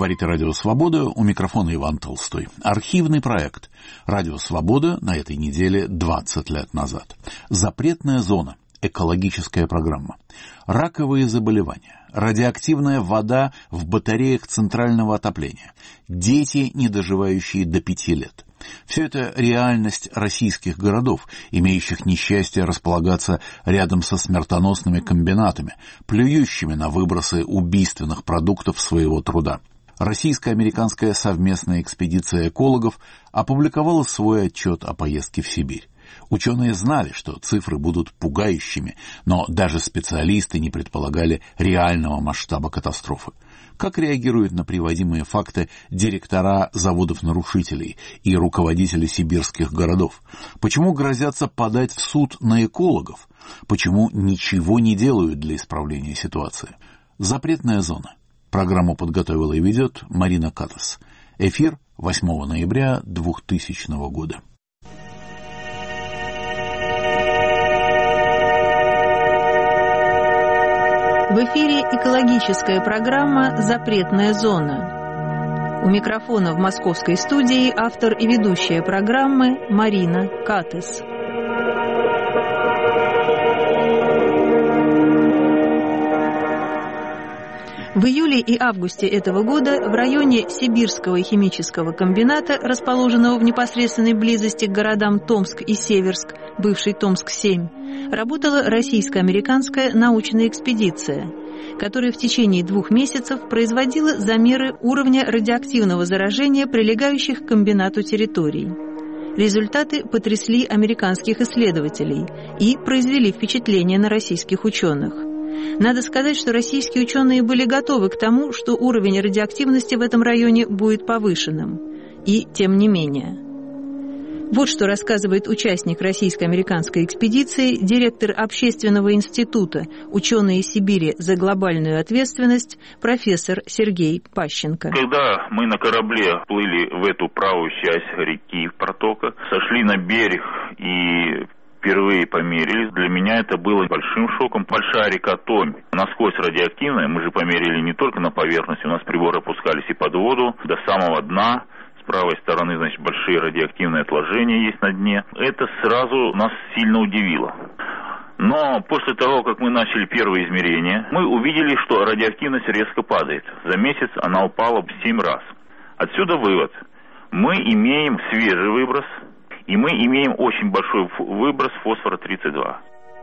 Говорит Радио Свобода, у микрофона Иван Толстой. Архивный проект Радио Свобода на этой неделе 20 лет назад. Запретная зона. Экологическая программа. Раковые заболевания. Радиоактивная вода в батареях центрального отопления. Дети, не доживающие до 5 лет. Все это реальность российских городов, имеющих несчастье располагаться рядом со смертоносными комбинатами, плюющими на выбросы убийственных продуктов своего труда. Российско-американская совместная экспедиция экологов опубликовала свой отчет о поездке в Сибирь. Ученые знали, что цифры будут пугающими, но даже специалисты не предполагали реального масштаба катастрофы. Как реагируют на приводимые факты директора заводов-нарушителей и руководители сибирских городов? Почему грозятся подать в суд на экологов? Почему ничего не делают для исправления ситуации? Запретная зона. Программу подготовила и ведет Марина Катас. Эфир 8 ноября 2000 года. В эфире экологическая программа «Запретная зона». У микрофона в московской студии автор и ведущая программы Марина Катас. В июле и августе этого года в районе Сибирского химического комбината, расположенного в непосредственной близости к городам Томск и Северск, бывший Томск-7, работала российско-американская научная экспедиция, которая в течение 2 месяцев производила замеры уровня радиоактивного заражения прилегающих к комбинату территорий. Результаты потрясли американских исследователей и произвели впечатление на российских ученых. Надо сказать, что российские ученые были готовы к тому, что уровень радиоактивности в этом районе будет повышенным. И тем не менее. Вот что рассказывает участник российско-американской экспедиции, директор Общественного института «Ученые Сибири за глобальную ответственность» профессор Сергей Пащенко. Когда мы на корабле плыли в эту правую часть реки протока, сошли на берег и впервые померили. Для меня это было большим шоком. Большая река Томь насквозь радиоактивная. Мы же померили не только на поверхности. У нас приборы опускались и под воду, до самого дна. С правой стороны, значит, большие радиоактивные отложения есть на дне. Это сразу нас сильно удивило. Но после того, как мы начали первые измерения, мы увидели, что радиоактивность резко падает. За месяц она упала в 7 раз. Отсюда вывод. Мы имеем свежий выброс, и мы имеем очень большой выброс фосфора-32.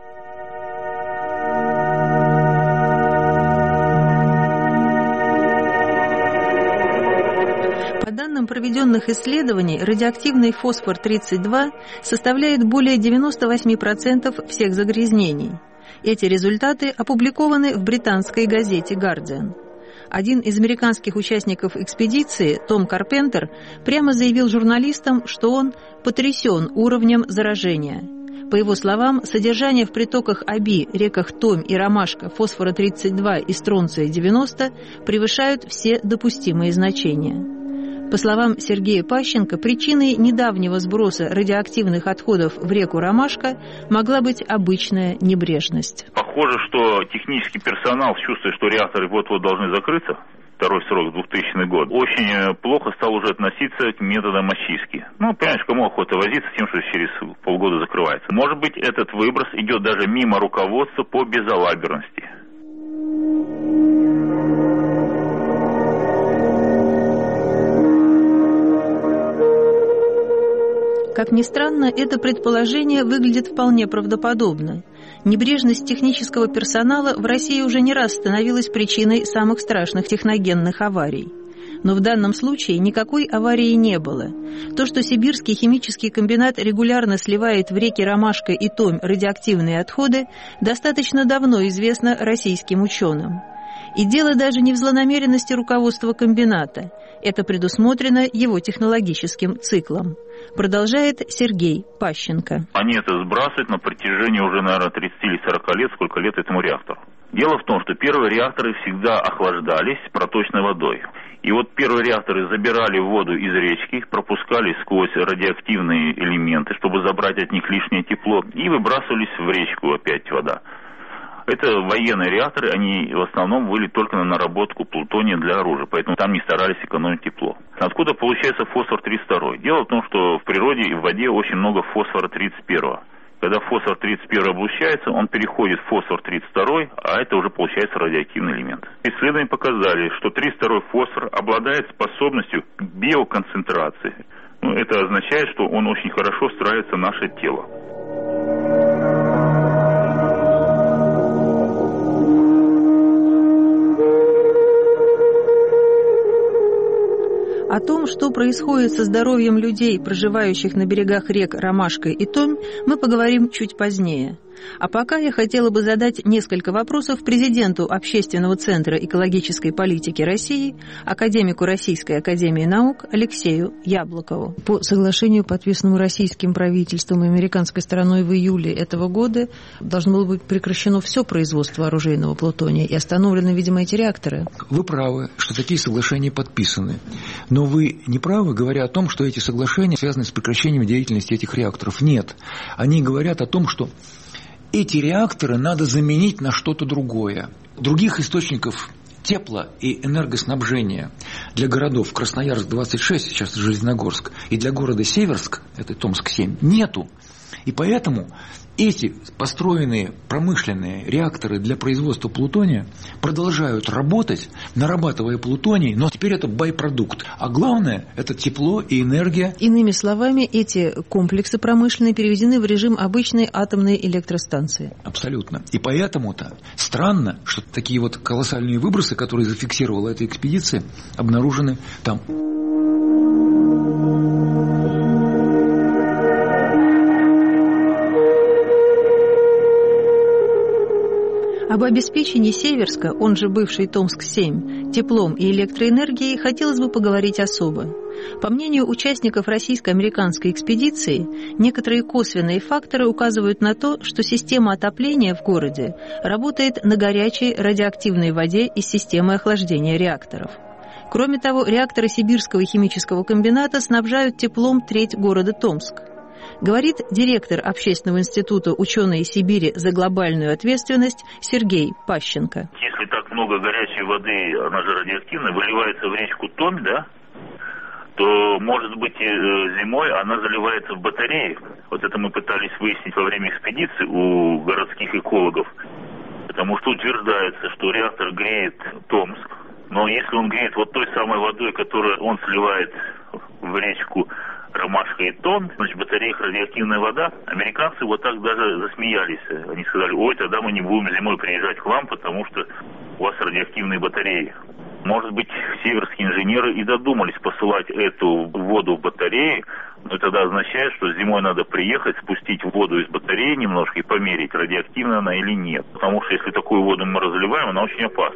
По данным проведенных исследований, радиоактивный фосфор-32 составляет более 98% всех загрязнений. Эти результаты опубликованы в британской газете «Гардиан». Один из американских участников экспедиции, Том Карпентер, прямо заявил журналистам, что он потрясен уровнем заражения. По его словам, содержание в притоках Оби, реках Томь и Ромашка фосфора-32 и стронция-90 превышают все допустимые значения. По словам Сергея Пащенко, причиной недавнего сброса радиоактивных отходов в реку Ромашка могла быть обычная небрежность. Похоже, что технический персонал, чувствуя, что реакторы вот-вот должны закрыться, второй срок, 2000 год, очень плохо стал уже относиться к методам очистки. Ну, понимаешь, кому охота возиться с тем, что через полгода закрывается. Может быть, этот выброс идет даже мимо руководства по безалаберности. Как ни странно, это предположение выглядит вполне правдоподобно. Небрежность технического персонала в России уже не раз становилась причиной самых страшных техногенных аварий. Но в данном случае никакой аварии не было. То, что Сибирский химический комбинат регулярно сливает в реки Ромашка и Томь радиоактивные отходы, достаточно давно известно российским ученым. И дело даже не в злонамеренности руководства комбината. Это предусмотрено его технологическим циклом. Продолжает Сергей Пащенко. Они это сбрасывают на протяжении уже, наверное, 30 или 40 лет, сколько лет этому реактору. Дело в том, что первые реакторы всегда охлаждались проточной водой. И вот первые реакторы забирали воду из речки, пропускали сквозь радиоактивные элементы, чтобы забрать от них лишнее тепло, и выбрасывались в речку опять вода. Это военные реакторы, они в основном были только на наработку плутония для оружия, поэтому там не старались экономить тепло. Откуда получается фосфор-32? Дело в том, что в природе и в воде очень много фосфора-31. Когда фосфор-31 облучается, он переходит в фосфор-32, а это уже получается радиоактивный элемент. Исследования показали, что 32 фосфор обладает способностью к биоконцентрации. Это означает, что он очень хорошо встраивается в наше тело. О том, что происходит со здоровьем людей, проживающих на берегах рек Ромашка и Томь, мы поговорим чуть позднее. А пока я хотела бы задать несколько вопросов президенту Общественного центра экологической политики России, академику Российской академии наук Алексею Яблокову. По соглашению, подписанному российским правительством и американской стороной в июле этого года, должно было быть прекращено все производство оружейного плутония и остановлены, видимо, эти реакторы. Вы правы, что такие соглашения подписаны. Но вы не правы, говоря о том, что эти соглашения связаны с прекращением деятельности этих реакторов. Нет. Они говорят о том, что эти реакторы надо заменить на что-то другое. Других источников тепла и энергоснабжения для городов Красноярск-26, сейчас Железногорск, и для города Северск, это Томск-7, нету. И поэтому эти построенные промышленные реакторы для производства плутония продолжают работать, нарабатывая плутоний, но теперь это байпродукт. А главное – это тепло и энергия. Иными словами, эти комплексы промышленные переведены в режим обычной атомной электростанции. Абсолютно. И поэтому-то странно, что такие вот колоссальные выбросы, которые зафиксировала эта экспедиция, обнаружены там. Об обеспечении Северска, он же бывший Томск-7, теплом и электроэнергией хотелось бы поговорить особо. По мнению участников российско-американской экспедиции, некоторые косвенные факторы указывают на то, что система отопления в городе работает на горячей радиоактивной воде из системы охлаждения реакторов. Кроме того, реакторы Сибирского химического комбината снабжают теплом треть города Томск. Говорит директор Общественного института «Ученые Сибири за глобальную ответственность» Сергей Пащенко. Если так много горячей воды, она же радиоактивная, выливается в речку Томь, да, то, может быть, зимой она заливается в батареи. Вот это мы пытались выяснить во время экспедиции у городских экологов. Потому что утверждается, что реактор греет Томск, но если он греет вот той самой водой, которую он сливает в речку Ромашка и Томь, значит, в батареях радиоактивная вода. Американцы вот так даже засмеялись. Они сказали: ой, тогда мы не будем зимой приезжать к вам, потому что у вас радиоактивные батареи. Может быть, северские инженеры и додумались посылать эту воду в батареи, но это тогда означает, что зимой надо приехать, спустить воду из батареи немножко и померить, радиоактивна она или нет. Потому что если такую воду мы разливаем, она очень опасна.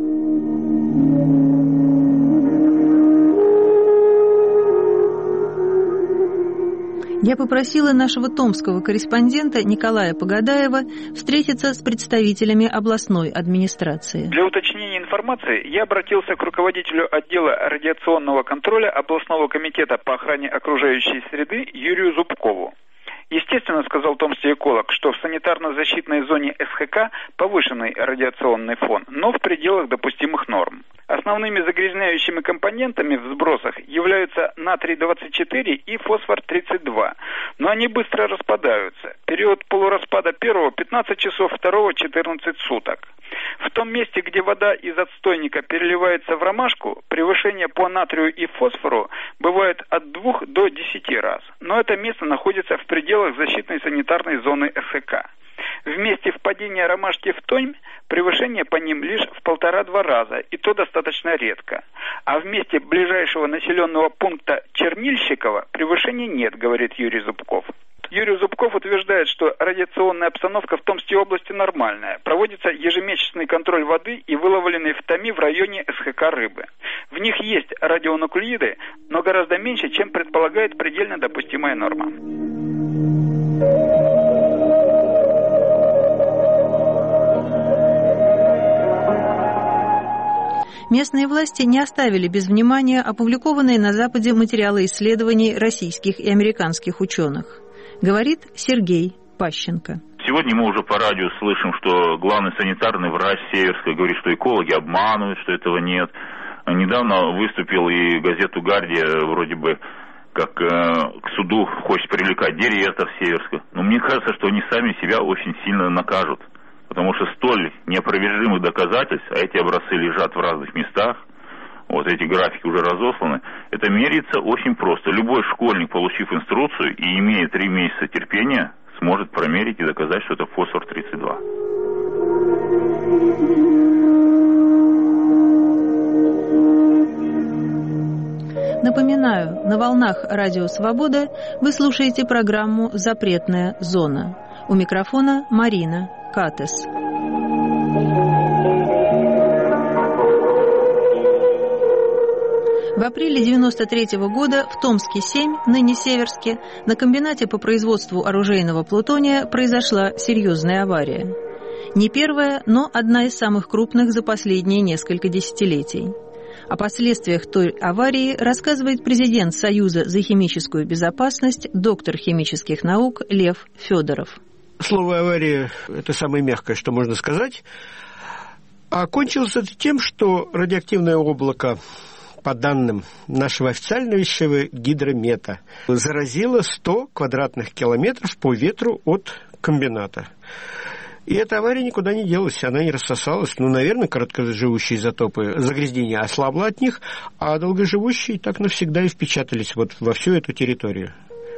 Я попросила нашего томского корреспондента Николая Погодаева встретиться с представителями областной администрации. Для уточнения информации я обратился к руководителю отдела радиационного контроля областного комитета по охране окружающей среды Юрию Зубкову. Естественно, сказал томский эколог, что в санитарно-защитной зоне СХК повышенный радиационный фон, но в пределах допустимых норм. Основными загрязняющими компонентами в сбросах являются натрий-24 и фосфор-32, но они быстро распадаются. Период полураспада первого 15 часов, второго 14 суток. В том месте, где вода из отстойника переливается в ромашку, превышение по натрию и фосфору бывает от 2 до 10 раз, но это место находится в пределах защитной санитарной зоны СХК. В месте впадения ромашки в Томь превышение по ним лишь в 1,5-2 раза, и то достаточно редко. А в месте ближайшего населенного пункта Чернильщиково превышения нет, говорит Юрий Зубков. Юрий Зубков утверждает, что радиационная обстановка в Томской области нормальная. Проводится ежемесячный контроль воды и выловленной в Томи в районе СХК рыбы. В них есть радионуклиды, но гораздо меньше, чем предполагает предельно допустимая норма. Местные власти не оставили без внимания опубликованные на Западе материалы исследований российских и американских ученых. Говорит Сергей Пащенко. Сегодня мы уже по радио слышим, что главный санитарный врач Северска говорит, что экологи обманывают, что этого нет. Недавно выступил и газету «Гардия» вроде бы как к суду хочет привлекать директор Северска. Но мне кажется, что они сами себя очень сильно накажут. Потому что столь неопровержимых доказательств, а эти образцы лежат в разных местах, вот эти графики уже разосланы, это меряется очень просто. Любой школьник, получив инструкцию и имея 3 месяца терпения, сможет промерить и доказать, что это фосфор-32. Напоминаю, на волнах Радио Свобода вы слушаете программу «Запретная зона». У микрофона Марина Катес. В апреле 1993 года в Томске-7, ныне Северске, на комбинате по производству оружейного плутония произошла серьезная авария. Не первая, но одна из самых крупных за последние несколько десятилетий. О последствиях той аварии рассказывает президент Союза за химическую безопасность, доктор химических наук Лев Федоров. Слово «авария» – это самое мягкое, что можно сказать. А кончилось это тем, что радиоактивное облако, по данным нашего официального гидромета, заразило 100 квадратных километров по ветру от комбината. И эта авария никуда не делась, она не рассосалась. Наверное, короткоживущие изотопы загрязнения ослабло от них, а долгоживущие так навсегда и впечатались вот во всю эту территорию.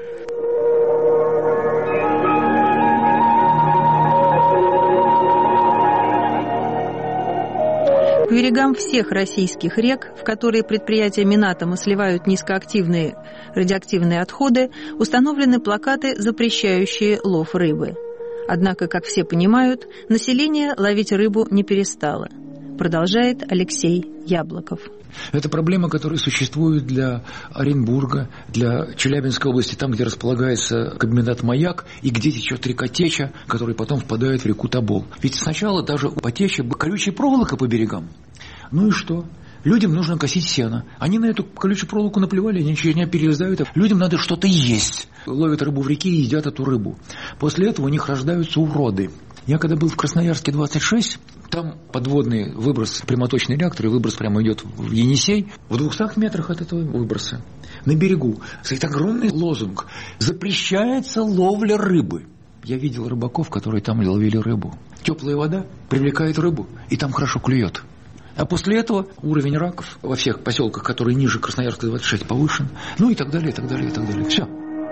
К берегам всех российских рек, в которые предприятия Минатома сливают низкоактивные радиоактивные отходы, установлены плакаты, запрещающие лов рыбы. Однако, как все понимают, население ловить рыбу не перестало. Продолжает Алексей Яблоков. Это проблема, которая существует для Оренбурга, для Челябинской области, там, где располагается комбинат «Маяк» и где течет река Теча, которая потом впадает в реку Тобол. Ведь сначала даже по Тече колючая проволока по берегам. Ну и что? Людям нужно косить сено. Они на эту колючую проволоку наплевали, они через нее перелезают. Людям надо что-то есть. Ловят рыбу в реке и едят эту рыбу. После этого у них рождаются уроды. Я когда был в Красноярске 26, там подводный выброс, прямоточный реактор, и выброс прямо идет в Енисей. В 200 метрах от этого выброса на берегу стоит огромный лозунг: запрещается ловля рыбы. Я видел рыбаков, которые там ловили рыбу. Теплая вода привлекает рыбу, и там хорошо клюет. А после этого уровень раков во всех поселках, которые ниже Красноярска 26, повышен. Ну и так далее, и так далее, и так далее. Все.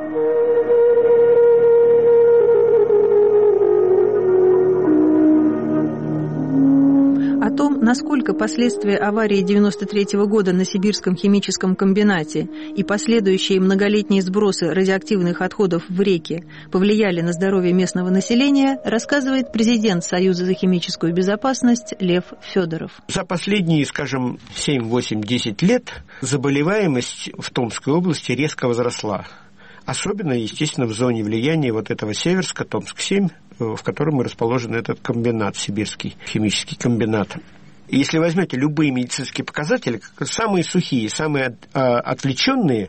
О том, насколько последствия аварии 1993 года на Сибирском химическом комбинате и последующие многолетние сбросы радиоактивных отходов в реки повлияли на здоровье местного населения, рассказывает президент Союза за химическую безопасность Лев Федоров. За последние, скажем, 7, 8, 10 лет заболеваемость в Томской области резко возросла. Особенно, естественно, в зоне влияния вот этого Северска, Томск-7, в котором и расположен этот комбинат, Сибирский химический комбинат. Если возьмете любые медицинские показатели, самые сухие, самые отвлеченные,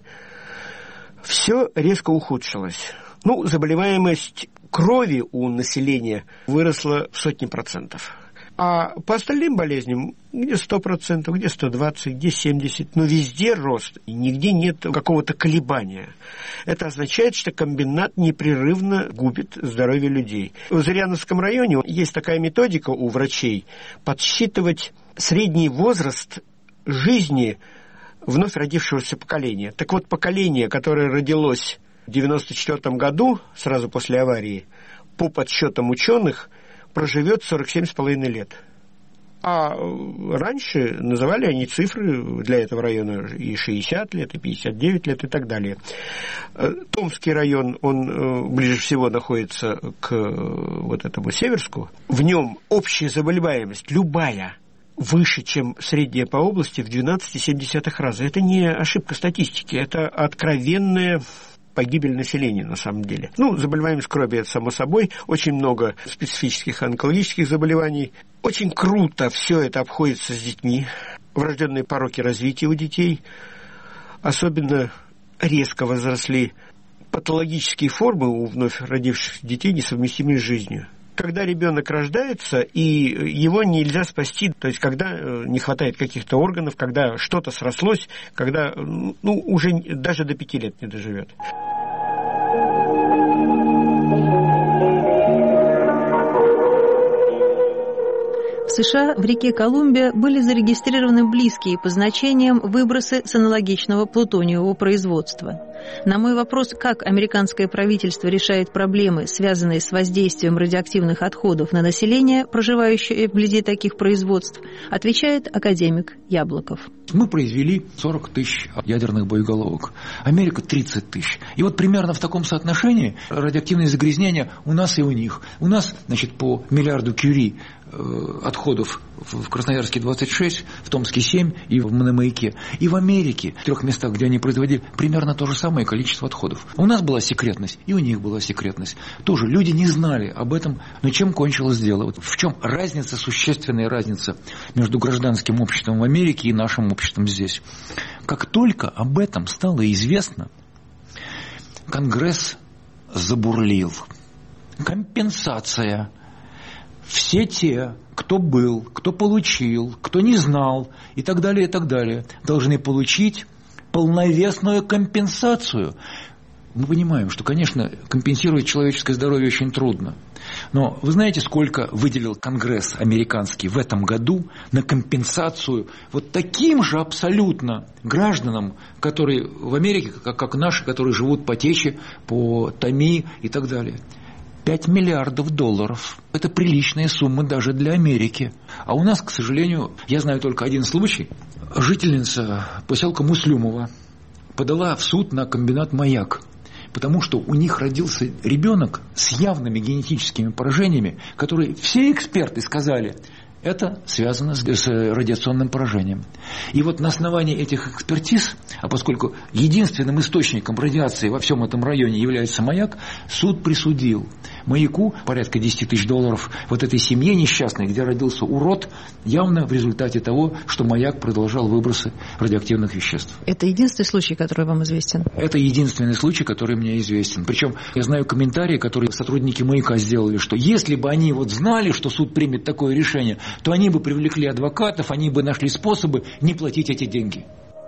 все резко ухудшилось. Заболеваемость крови у населения выросла в сотни процентов. А по остальным болезням где 100%, где 120%, где 70%, но везде рост, и нигде нет какого-то колебания. Это означает, что комбинат непрерывно губит здоровье людей. В Зыряновском районе есть такая методика у врачей подсчитывать средний возраст жизни вновь родившегося поколения. Так вот, поколение, которое родилось в 1994 году, сразу после аварии, по подсчетам ученых, проживет 47,5 лет. А раньше называли они цифры для этого района и 60 лет, и 59 лет, и так далее. Томский район, он ближе всего находится к вот этому Северску. В нем общая заболеваемость, любая, выше, чем средняя по области в 12,7 раза. Это не ошибка статистики, это откровенная погибель населения на самом деле. Заболеваемость крови, это само собой, очень много специфических онкологических заболеваний. Очень круто все это обходится с детьми. Врожденные пороки развития у детей особенно резко возросли. патологические формы у вновь родившихся детей, несовместимые с жизнью. Когда ребенок рождается, и его нельзя спасти, то есть когда не хватает каких-то органов, когда что-то срослось, когда уже даже до 5 лет не доживет. В США в реке Колумбия были зарегистрированы близкие по значениям выбросы с аналогичного плутониевого производства. На мой вопрос, как американское правительство решает проблемы, связанные с воздействием радиоактивных отходов на население, проживающее вблизи таких производств, отвечает академик Яблоков. Мы произвели 40 тысяч ядерных боеголовок, Америка 30 тысяч. И вот примерно в таком соотношении радиоактивные загрязнения у нас и у них. У нас, по миллиарду Кюри отходов в Красноярске 26, в Томске 7 и в Мономаяке. И в Америке, в 3 местах, где они производили, примерно то же самое количество отходов. У нас была секретность, и у них была секретность. Тоже люди не знали об этом, но чем кончилось дело? Вот в чем разница, существенная разница между гражданским обществом в Америке и нашим обществом здесь? Как только об этом стало известно, Конгресс забурлил. Компенсация. Все те, кто был, кто получил, кто не знал и так далее, должны получить полновесную компенсацию. Мы понимаем, что, конечно, компенсировать человеческое здоровье очень трудно. Но вы знаете, сколько выделил Конгресс американский в этом году на компенсацию вот таким же абсолютно гражданам, которые в Америке, как наши, которые живут по Течи, по Томи и так далее? 5 миллиардов долларов. Это приличная сумма даже для Америки. А у нас, к сожалению, я знаю только один случай. Жительница поселка Муслюмова подала в суд на комбинат «Маяк», потому что у них родился ребенок с явными генетическими поражениями, которые все эксперты сказали, это связано с радиационным поражением. И вот на основании этих экспертиз, а поскольку единственным источником радиации во всем этом районе является «Маяк», суд присудил «Маяку» порядка 10 тысяч долларов вот этой семье несчастной, где родился урод, явно в результате того, что «Маяк» продолжал выбросы радиоактивных веществ. Это единственный случай, который вам известен? Это единственный случай, который мне известен. Причем я знаю комментарии, которые сотрудники «Маяка» сделали, что если бы они знали, что суд примет такое решение, то они бы привлекли адвокатов, они бы нашли способы не платить эти деньги.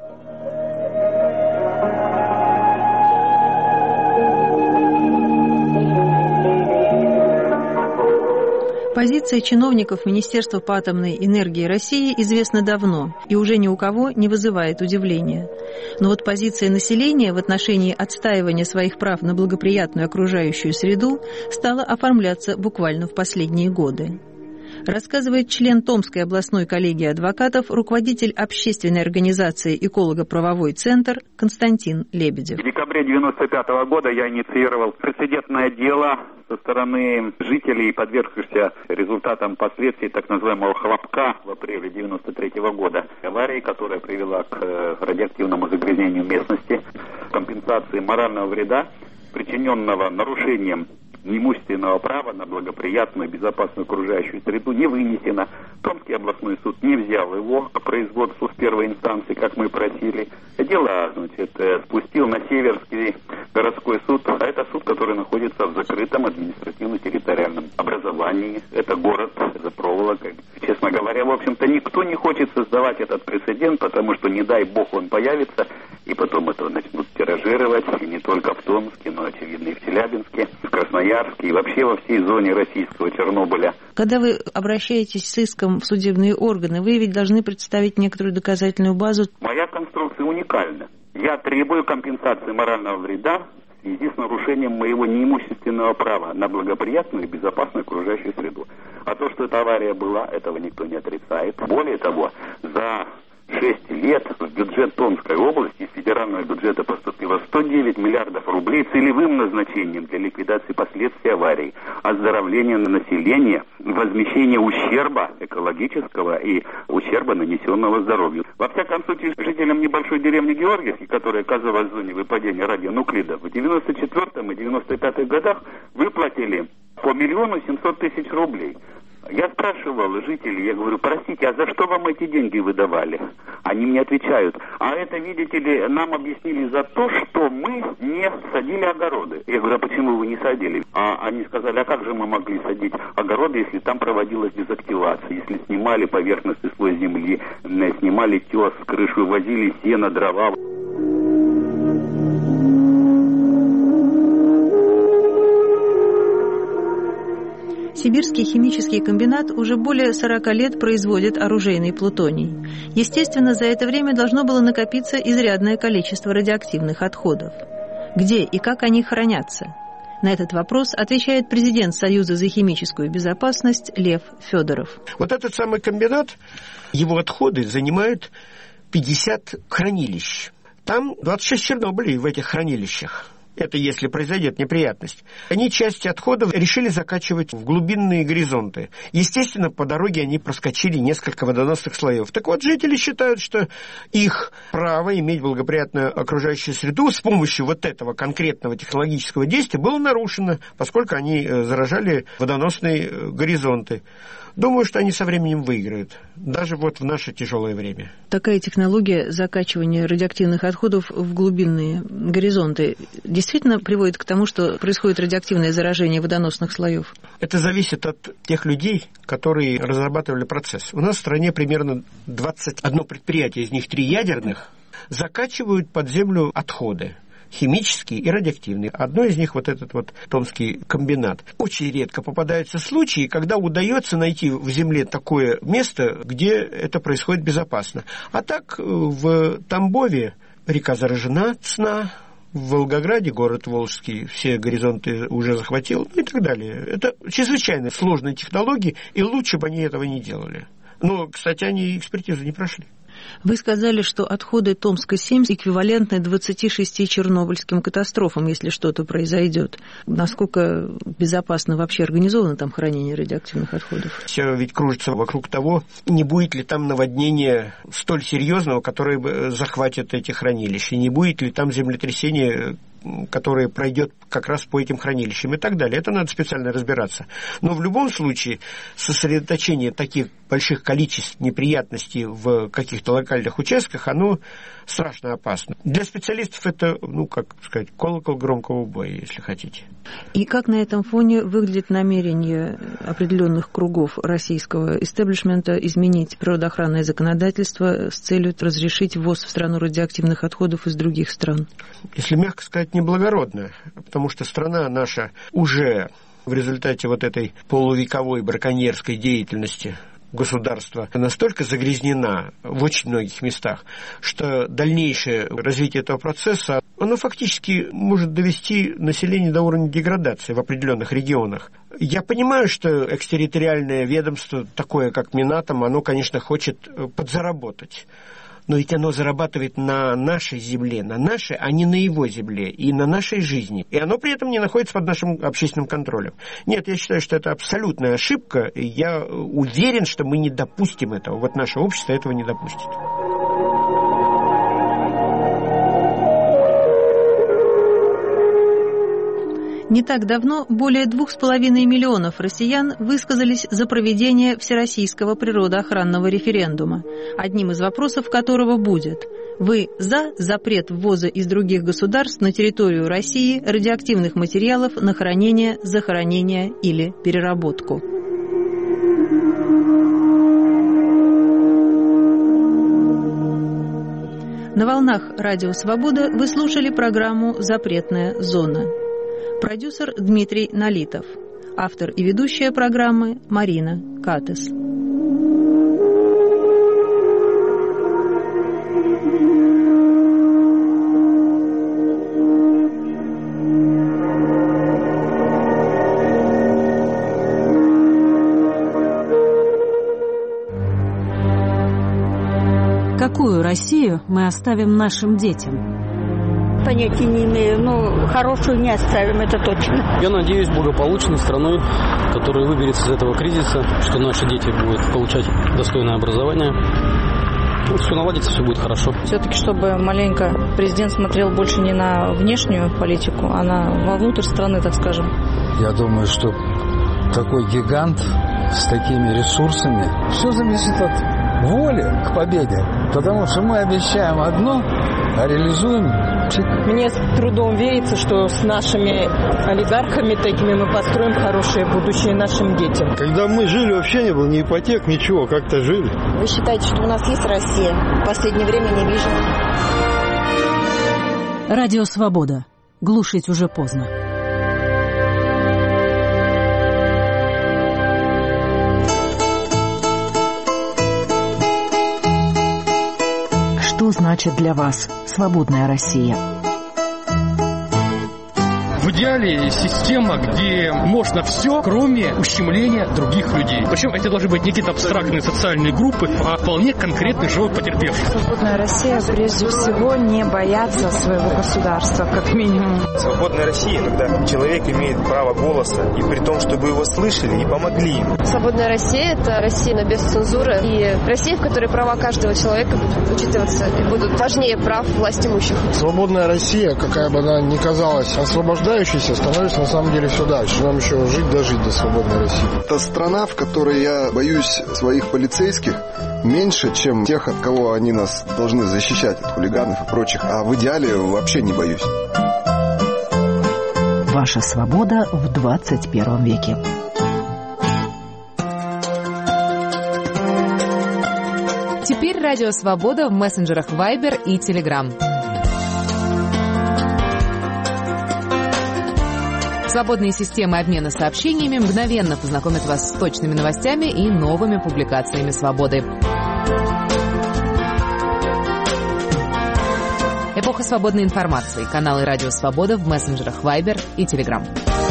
Позиция чиновников Министерства по атомной энергии России известна давно и уже ни у кого не вызывает удивления. Но вот позиция населения в отношении отстаивания своих прав на благоприятную окружающую среду стала оформляться буквально в последние годы. Рассказывает член Томской областной коллегии адвокатов, руководитель общественной организации «Эколого-правовой центр» Константин Лебедев. В декабре 1995 года я инициировал прецедентное дело со стороны жителей, подвергшихся результатам последствий так называемого хлопка в апреле 1993 года. Аварии, которая привела к радиоактивному загрязнению местности, компенсации морального вреда, причиненного нарушением имущественного права на благоприятную, безопасную окружающую среду, не вынесено. Томский областной суд не взял его к производству с первой инстанции, как мы просили. Дело, спустил на Северский городской суд, а это суд, который находится в закрытом административно-территориальном образовании. Это город за проволокой. Честно говоря, в общем-то, никто не хочет создавать этот прецедент, потому что, не дай бог, он появится, и потом это начнут тиражировать, и не только в Томске, но, очевидно, и в Челябинске, в Красноярске, и вообще во всей зоне российского Чернобыля. Когда вы обращаетесь с иском в судебные органы, вы ведь должны представить некоторую доказательную базу. Моя конструкция уникальна. Я требую компенсации морального вреда в связи с нарушением моего неимущественного права на благоприятную и безопасную окружающую среду. А то, что эта авария была, этого никто не отрицает. Более того, за 6 лет в бюджет Томской области из федерального бюджета поступило 109 миллиардов рублей целевым назначением для ликвидации последствий аварий, оздоровления населения, возмещения ущерба экологического и ущерба, нанесенного здоровью. Во всяком случае, жителям небольшой деревни Георгиевки, которая оказалась в зоне выпадения радионуклидов, в 94 и 95 годах выплатили по 1 700 000 рублей. Я спрашивал жителей, я говорю, простите, а за что вам эти деньги выдавали? Они мне отвечают, а это, видите ли, нам объяснили за то, что мы не садили огороды. Я говорю, а почему вы не садили? А они сказали, а как же мы могли садить огороды, если там проводилась дезактивация, если снимали поверхностный слой земли, снимали тес, с крыши, возили сено, дрова. Сибирский химический комбинат уже более 40 лет производит оружейный плутоний. Естественно, за это время должно было накопиться изрядное количество радиоактивных отходов. Где и как они хранятся? На этот вопрос отвечает президент Союза за химическую безопасность Лев Федоров. Вот этот самый комбинат, его отходы занимают 50 хранилищ. Там 26 Чернобылей в этих хранилищах. Это если произойдет неприятность. Они часть отходов решили закачивать в глубинные горизонты. Естественно, по дороге они проскочили несколько водоносных слоев. Так вот, жители считают, что их право иметь благоприятную окружающую среду с помощью вот этого конкретного технологического действия было нарушено, поскольку они заражали водоносные горизонты. Думаю, что они со временем выиграют, даже вот в наше тяжелое время. Такая технология закачивания радиоактивных отходов в глубинные горизонты действительно приводит к тому, что происходит радиоактивное заражение водоносных слоев? Это зависит от тех людей, которые разрабатывали процесс. У нас в стране примерно 21 предприятие, из них 3 ядерных, закачивают под землю отходы. Химические и радиоактивные. Одно из них вот этот вот Томский комбинат. Очень редко попадаются случаи, когда удается найти в земле такое место, где это происходит безопасно. А так в Тамбове река заражена, Цна, в Волгограде, город Волжский, все горизонты уже захватил, и так далее. Это чрезвычайно сложные технологии, и лучше бы они этого не делали. Но, кстати, они экспертизу не прошли. Вы сказали, что отходы Томска-7 эквивалентны 26 чернобыльским катастрофам, если что-то произойдет. Насколько безопасно вообще организовано там хранение радиоактивных отходов? Все ведь кружится вокруг того, не будет ли там наводнения столь серьезного, которое захватит эти хранилища, не будет ли там землетрясения, которое пройдет как раз по этим хранилищам и так далее. Это надо специально разбираться. Но в любом случае сосредоточение таких больших количеств неприятностей в каких-то локальных участках, оно страшно опасно. Для специалистов это, как сказать, колокол громкого боя, если хотите. И как на этом фоне выглядит намерение определенных кругов российского истеблишмента изменить природоохранное законодательство с целью разрешить ввоз в страну радиоактивных отходов из других стран? Если мягко сказать, неблагородно, потому что страна наша уже в результате вот этой полувековой браконьерской деятельности государства настолько загрязнена в очень многих местах, что дальнейшее развитие этого процесса, оно фактически может довести население до уровня деградации в определенных регионах. Я понимаю, что экстерриториальное ведомство, такое как Минатом, оно, конечно, хочет подзаработать. Но ведь оно зарабатывает на нашей земле, а не на его земле и на нашей жизни. И оно при этом не находится под нашим общественным контролем. Нет, я считаю, что это абсолютная ошибка. И я уверен, что мы не допустим этого. Вот наше общество этого не допустит. Не так давно более 2,5 миллионов россиян высказались за проведение Всероссийского природоохранного референдума, одним из вопросов которого будет: вы за запрет ввоза из других государств на территорию России радиоактивных материалов на хранение, захоронение или переработку? На волнах Радио Свобода вы слушали программу «Запретная зона». Продюсер Дмитрий Налитов. Автор и ведущая программы Марина Катес. Какую Россию мы оставим нашим детям? Понятия не имею, но хорошую не оставим, это точно. Я надеюсь благополучной страной, которая выберется из этого кризиса, что наши дети будут получать достойное образование. Все наладится, все будет хорошо. Все-таки, чтобы маленько президент смотрел больше не на внешнюю политику, а вовнутрь страны, так скажем. Я думаю, что такой гигант с такими ресурсами. Все зависит от воли к победе. Потому что мы обещаем одно, а реализуем. Мне с трудом верится, что с нашими олигархами такими мы построим хорошее будущее нашим детям. Когда мы жили, вообще не было ни ипотек, ничего, как-то жили. Вы считаете, что у нас есть Россия? В последнее время не вижу. Радио «Свобода». Глушить уже поздно. Что значит для вас свободная Россия? В идеале система, где можно все, кроме ущемления других людей. Причем это должны быть не какие-то абстрактные социальные группы, а вполне конкретный живой потерпевший. Свободная Россия, прежде всего, не бояться своего государства, как минимум. Свободная Россия, когда человек имеет право голоса, и при том, чтобы его слышали и помогли ему. Свободная Россия – это Россия без цензуры, и Россия, в которой права каждого человека будут учитываться и будут важнее прав властимущих. Свободная Россия, какая бы она ни казалась освобождающей, становится на самом деле все дальше. Нам еще жить до свободной России. Это страна, в которой я боюсь своих полицейских меньше, чем тех, от кого они нас должны защищать, от хулиганов и прочих. А в идеале вообще не боюсь. Ваша свобода в 21 веке. Теперь Радио Свобода в мессенджерах Viber и Telegram. Свободные системы обмена сообщениями мгновенно познакомят вас с точными новостями и новыми публикациями «Свободы». Эпоха свободной информации. Каналы «Радио Свобода» в мессенджерах Viber и Telegram.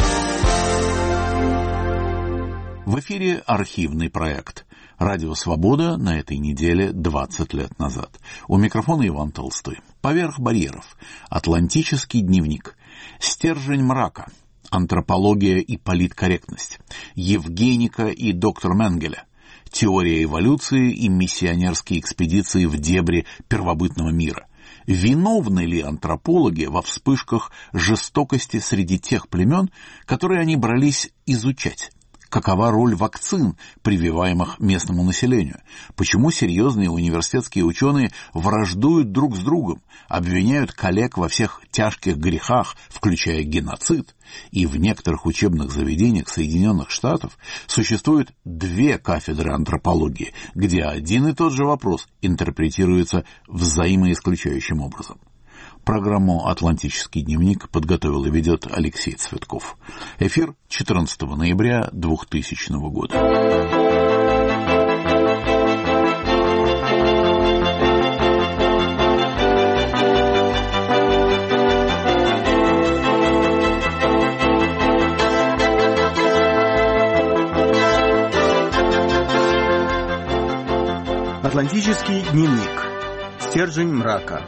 В эфире архивный проект. Радио «Свобода» на этой неделе 20 лет назад. У микрофона Иван Толстой. Поверх барьеров. Атлантический дневник. Стержень мрака. Антропология и политкорректность, Евгеника и доктор Менгеле, теория эволюции и миссионерские экспедиции в дебри первобытного мира. Виновны ли антропологи во вспышках жестокости среди тех племен, которые они брались изучать? Какова роль вакцин, прививаемых местному населению? Почему серьезные университетские ученые враждуют друг с другом, обвиняют коллег во всех тяжких грехах, включая геноцид? И в некоторых учебных заведениях Соединенных Штатов существует 2 кафедры антропологии, где один и тот же вопрос интерпретируется взаимоисключающим образом. Программу «Атлантический дневник» подготовил и ведет Алексей Цветков. Эфир 14 ноября 2000 года. Атлантический дневник. Стержень мрака.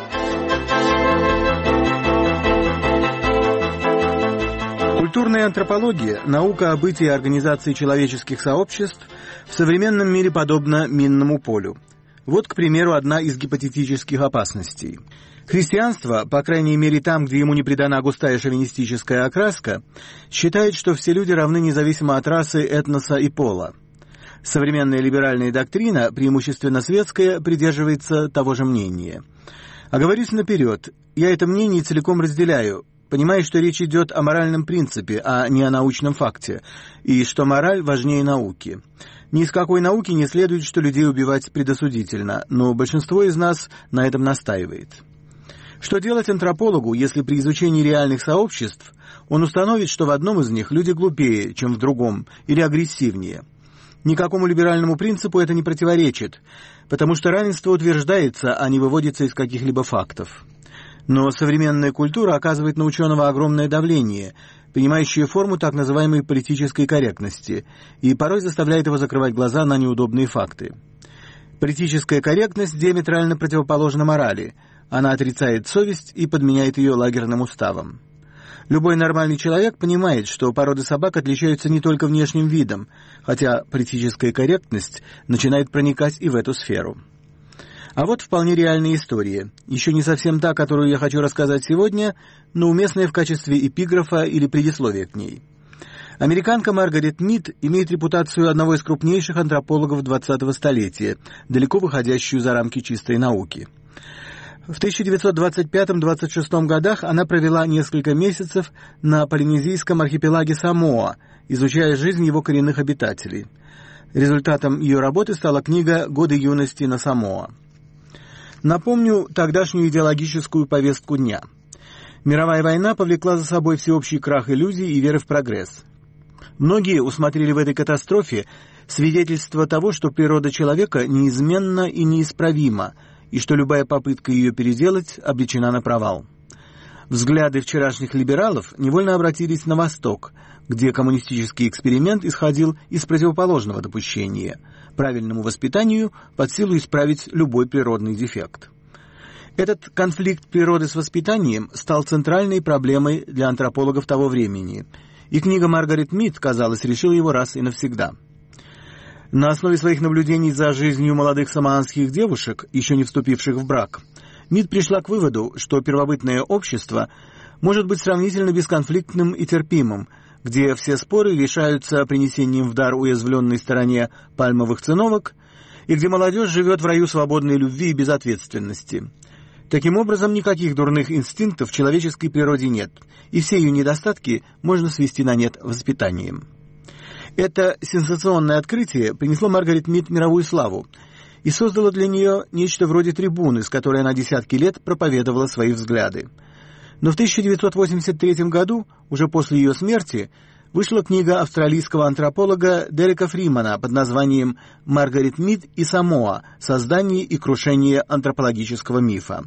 Культурная антропология, наука о бытии и организации человеческих сообществ, в современном мире подобна минному полю. Вот, к примеру, одна из гипотетических опасностей. Христианство, по крайней мере там, где ему не придана густая шовинистическая окраска, считает, что все люди равны независимо от расы, этноса и пола. Современная либеральная доктрина, преимущественно светская, придерживается того же мнения. Оговорюсь наперед, я это мнение целиком разделяю, понимая, что речь идет о моральном принципе, а не о научном факте, и что мораль важнее науки. Ни из какой науки не следует, что людей убивать предосудительно, но большинство из нас на этом настаивает. Что делать антропологу, если при изучении реальных сообществ он установит, что в одном из них люди глупее, чем в другом, или агрессивнее? Никакому либеральному принципу это не противоречит, потому что равенство утверждается, а не выводится из каких-либо фактов. Но современная культура оказывает на ученого огромное давление, принимающее форму так называемой политической корректности, и порой заставляет его закрывать глаза на неудобные факты. Политическая корректность диаметрально противоположна морали. Она отрицает совесть и подменяет ее лагерным уставом. Любой нормальный человек понимает, что породы собак отличаются не только внешним видом, хотя политическая корректность начинает проникать и в эту сферу. А вот вполне реальная история, еще не совсем та, которую я хочу рассказать сегодня, но уместная в качестве эпиграфа или предисловия к ней. Американка Маргарет Мид имеет репутацию одного из крупнейших антропологов 20-го столетия, далеко выходящую за рамки чистой науки. В 1925-26 годах она провела несколько месяцев на полинезийском архипелаге Самоа, изучая жизнь его коренных обитателей. Результатом ее работы стала книга «Годы юности на Самоа». Напомню тогдашнюю идеологическую повестку дня. Мировая война повлекла за собой всеобщий крах иллюзий и веры в прогресс. Многие усмотрели в этой катастрофе свидетельство того, что природа человека неизменна и неисправима, и что любая попытка ее переделать обречена на провал. Взгляды вчерашних либералов невольно обратились на Восток, где коммунистический эксперимент исходил из противоположного допущения – правильному воспитанию под силу исправить любой природный дефект. Этот конфликт природы с воспитанием стал центральной проблемой для антропологов того времени, и книга Маргарет Мид, казалось, решила его раз и навсегда. На основе своих наблюдений за жизнью молодых самоанских девушек, еще не вступивших в брак, Мид пришла к выводу, что первобытное общество может быть сравнительно бесконфликтным и терпимым, где все споры решаются принесением в дар уязвленной стороне пальмовых циновок, и где молодежь живет в раю свободной любви и безответственности. Таким образом, никаких дурных инстинктов в человеческой природе нет, и все ее недостатки можно свести на нет воспитанием. Это сенсационное открытие принесло Маргарет Мид мировую славу и создало для нее нечто вроде трибуны, с которой она десятки лет проповедовала свои взгляды. Но в 1983 году, уже после ее смерти, вышла книга австралийского антрополога Дерека Фримана под названием «Маргарет Мид и Самоа. Создание и крушение антропологического мифа».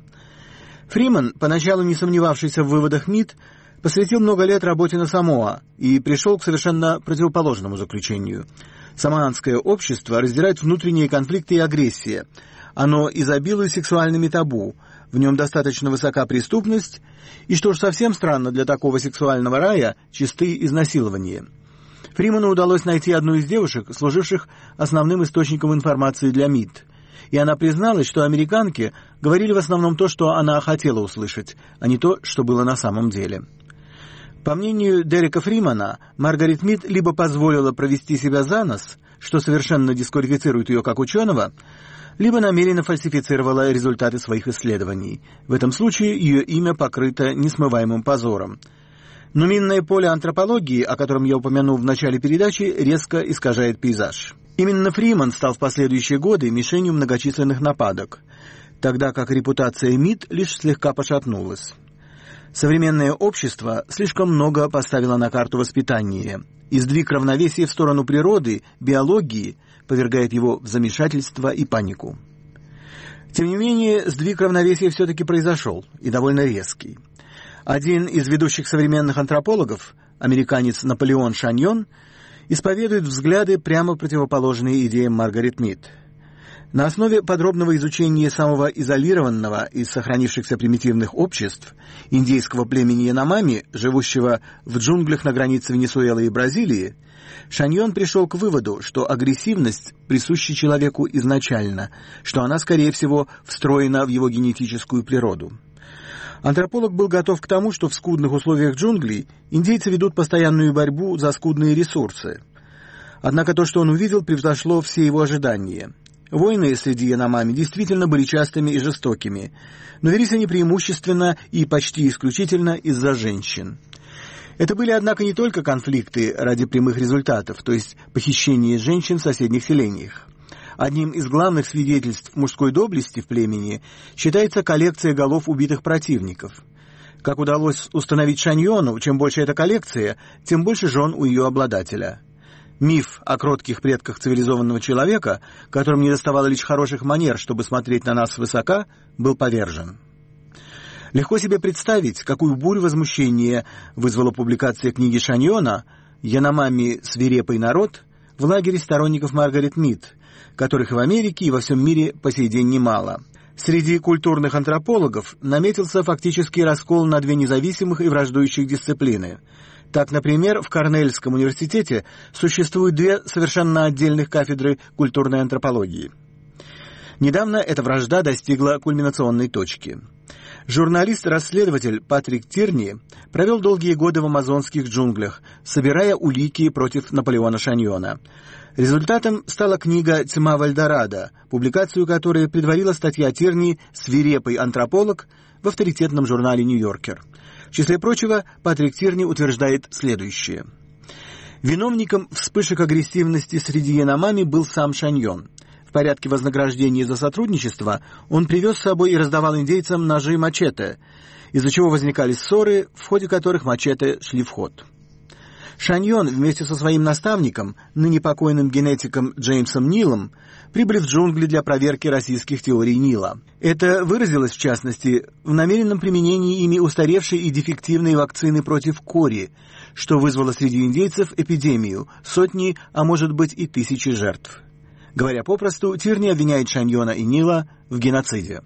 Фриман, поначалу не сомневавшийся в выводах Мид, посвятил много лет работе на Самоа и пришел к совершенно противоположному заключению. Самоанское общество раздирает внутренние конфликты и агрессия. Оно изобилует сексуальными табу, в нем достаточно высока преступность, и, что уж совсем странно для такого сексуального рая, чистые изнасилования. Фриману удалось найти одну из девушек, служивших основным источником информации для МИД, и она призналась, что американки говорили в основном то, что она хотела услышать, а не то, что было на самом деле. По мнению Дерека Фримана, Маргарет Мид либо позволила провести себя за нос, что совершенно дисквалифицирует ее как ученого, либо намеренно фальсифицировала результаты своих исследований. В этом случае ее имя покрыто несмываемым позором. Но минное поле антропологии, о котором я упомянул в начале передачи, резко искажает пейзаж. Именно Фриман стал в последующие годы мишенью многочисленных нападок, тогда как репутация МИД лишь слегка пошатнулась. Современное общество слишком много поставило на карту воспитания, и сдвиг равновесия в сторону природы, биологии повергает его в замешательство и панику. Тем не менее, сдвиг равновесия все-таки произошел, и довольно резкий. Один из ведущих современных антропологов, американец Наполеон Шаньон, исповедует взгляды, прямо противоположные идеям Маргарет Мид. На основе подробного изучения самого изолированного из сохранившихся примитивных обществ индейского племени Яномами, живущего в джунглях на границе Венесуэлы и Бразилии, Шаньон пришел к выводу, что агрессивность присуща человеку изначально, что она, скорее всего, встроена в его генетическую природу. Антрополог был готов к тому, что в скудных условиях джунглей индейцы ведут постоянную борьбу за скудные ресурсы. Однако то, что он увидел, превзошло все его ожидания. Войны среди Яномами действительно были частыми и жестокими, но велись они преимущественно и почти исключительно из-за женщин. Это были, однако, не только конфликты ради прямых результатов, то есть похищение женщин в соседних селениях. Одним из главных свидетельств мужской доблести в племени считается коллекция голов убитых противников. Как удалось установить Шаньону, чем больше эта коллекция, тем больше жен у ее обладателя. Миф о кротких предках цивилизованного человека, которым недоставало лишь хороших манер, чтобы смотреть на нас свысока, был повержен. Легко себе представить, какую бурю возмущения вызвала публикация книги Шаньона «Яномами. Свирепый народ» в лагере сторонников Маргарет Мид, которых и в Америке, и во всем мире по сей день немало. Среди культурных антропологов наметился фактический раскол на две независимых и враждующих дисциплины. Так, например, в Корнельском университете существуют две совершенно отдельных кафедры культурной антропологии. Недавно эта вражда достигла кульминационной точки. Журналист-расследователь Патрик Тирни провел долгие годы в амазонских джунглях, собирая улики против Наполеона Шаньона. Результатом стала книга «Тьма в Эльдорадо», публикацию которой предварила статья Тирни «Свирепый антрополог» в авторитетном журнале «Нью-Йоркер». В числе прочего, Патрик Тирни утверждает следующее. Виновником вспышек агрессивности среди яномами был сам Шаньон. В порядке вознаграждения за сотрудничество он привез с собой и раздавал индейцам ножи и мачете, из-за чего возникали ссоры, в ходе которых мачете шли в ход. Шаньон вместе со своим наставником, ныне покойным генетиком Джеймсом Нилом, прибыли в джунгли для проверки российских теорий Нила. Это выразилось, в частности, в намеренном применении ими устаревшей и дефективной вакцины против кори, что вызвало среди индейцев эпидемию, сотни, а может быть и тысячи жертв. Говоря попросту, Тирни обвиняет Шаньона и Нила в геноциде.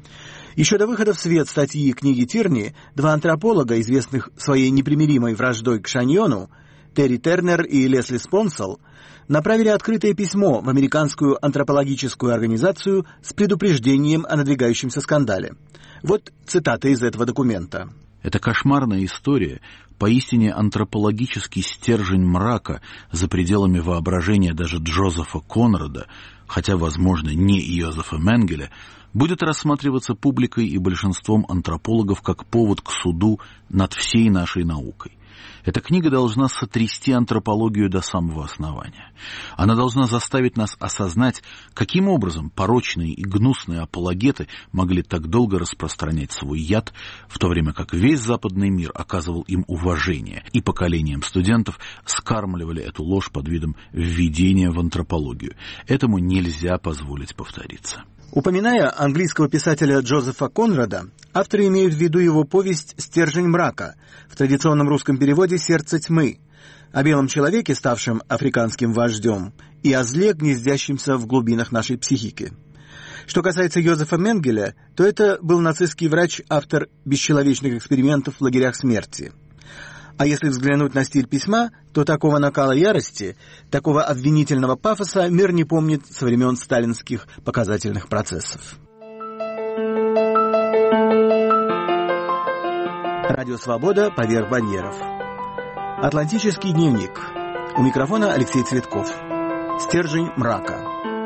Еще до выхода в свет статьи и книги Тирни два антрополога, известных своей непримиримой враждой к Шаньону, Терри Тернер и Лесли Спонсел, направили открытое письмо в Американскую антропологическую организацию с предупреждением о надвигающемся скандале. Вот цитата из этого документа. Это кошмарная история, поистине антропологический стержень мрака за пределами воображения даже Джозефа Конрада, хотя, возможно, не Йозефа Менгеля, будет рассматриваться публикой и большинством антропологов как повод к суду над всей нашей наукой. Эта книга должна сотрясти антропологию до самого основания. Она должна заставить нас осознать, каким образом порочные и гнусные апологеты могли так долго распространять свой яд, в то время как весь западный мир оказывал им уважение, и поколениям студентов скармливали эту ложь под видом введения в антропологию. Этому нельзя позволить повториться. Упоминая английского писателя Джозефа Конрада, авторы имеют в виду его повесть «Стержень мрака», в традиционном русском переводе «Сердце тьмы», о белом человеке, ставшем африканским вождем, и о зле, гнездящемся в глубинах нашей психики. Что касается Йозефа Менгеля, то это был нацистский врач, автор бесчеловечных экспериментов в лагерях смерти. А если взглянуть на стиль письма, то такого накала ярости, такого обвинительного пафоса мир не помнит со времен сталинских показательных процессов. Радио «Свобода. Поверх барьеров». Атлантический дневник. У микрофона Алексей Цветков. Стержень мрака.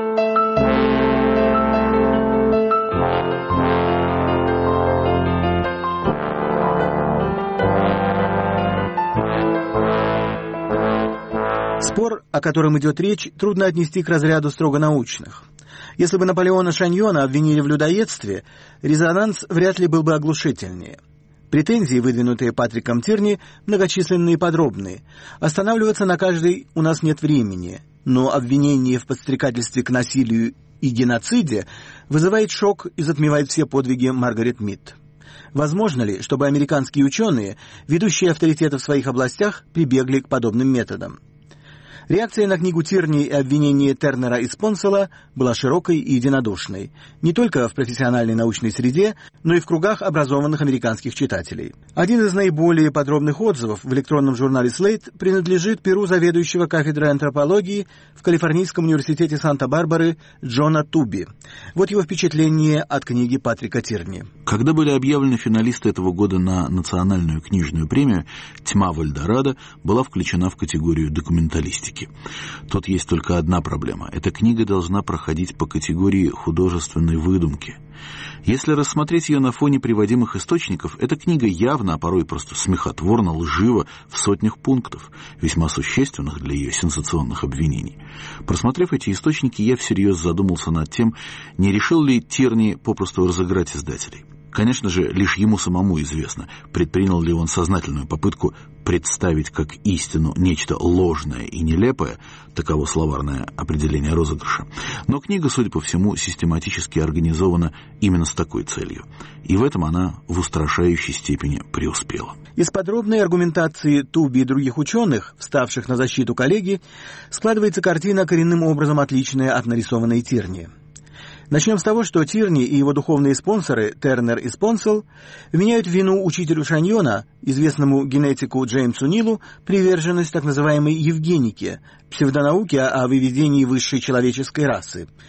Спор, о котором идет речь, трудно отнести к разряду строго научных. Если бы Наполеона Шаньона обвинили в людоедстве, резонанс вряд ли был бы оглушительнее. Претензии, выдвинутые Патриком Тирни, многочисленные и подробные. Останавливаться на каждой у нас нет времени, но обвинение в подстрекательстве к насилию и геноциде вызывает шок и затмевает все подвиги Маргарет Мид. Возможно ли, чтобы американские ученые, ведущие авторитеты в своих областях, прибегли к подобным методам? Реакция на книгу Тирни и обвинение Тернера и Спонсела была широкой и единодушной, не только в профессиональной научной среде, но и в кругах образованных американских читателей. Один из наиболее подробных отзывов в электронном журнале Slate принадлежит перу заведующего кафедрой антропологии в Калифорнийском университете Санта-Барбары Джона Туби. Вот его впечатление от книги Патрика Тирни. Когда были объявлены финалисты этого года на национальную книжную премию, «Тьма в Эльдорадо» была включена в категорию документалистики. Тут есть только одна проблема. Эта книга должна проходить по категории художественной выдумки. Если рассмотреть ее на фоне приводимых источников, эта книга явно, а порой просто смехотворно лжива в сотнях пунктов, весьма существенных для ее сенсационных обвинений. Просмотрев эти источники, я всерьез задумался над тем, не решил ли Тирни попросту разыграть издателей. Конечно же, лишь ему самому известно, предпринял ли он сознательную попытку представить как истину нечто ложное и нелепое, таково словарное определение розыгрыша. Но книга, судя по всему, систематически организована именно с такой целью. И в этом она в устрашающей степени преуспела. Из подробной аргументации Туби и других ученых, вставших на защиту коллеги, складывается картина коренным образом отличная от нарисованной Тирни. Начнем с того, что Тирни и его духовные спонсоры, Тернер и Спонсел, вменяют в вину учителю Шаньона, известному генетику Джеймсу Нилу, приверженность так называемой евгенике, псевдонауке о выведении высшей человеческой расы.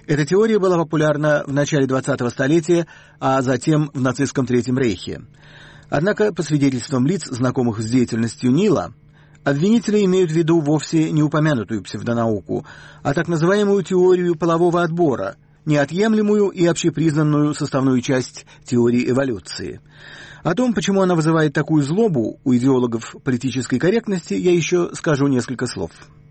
Эта теория была популярна в начале 20-го столетия, а затем в нацистском Третьем рейхе. Однако, по свидетельствам лиц, знакомых с деятельностью Нила, обвинители имеют в виду вовсе не упомянутую псевдонауку, а так называемую теорию полового отбора, неотъемлемую и общепризнанную составную часть теории эволюции. О том, почему она вызывает такую злобу у идеологов политической корректности, я еще скажу несколько слов.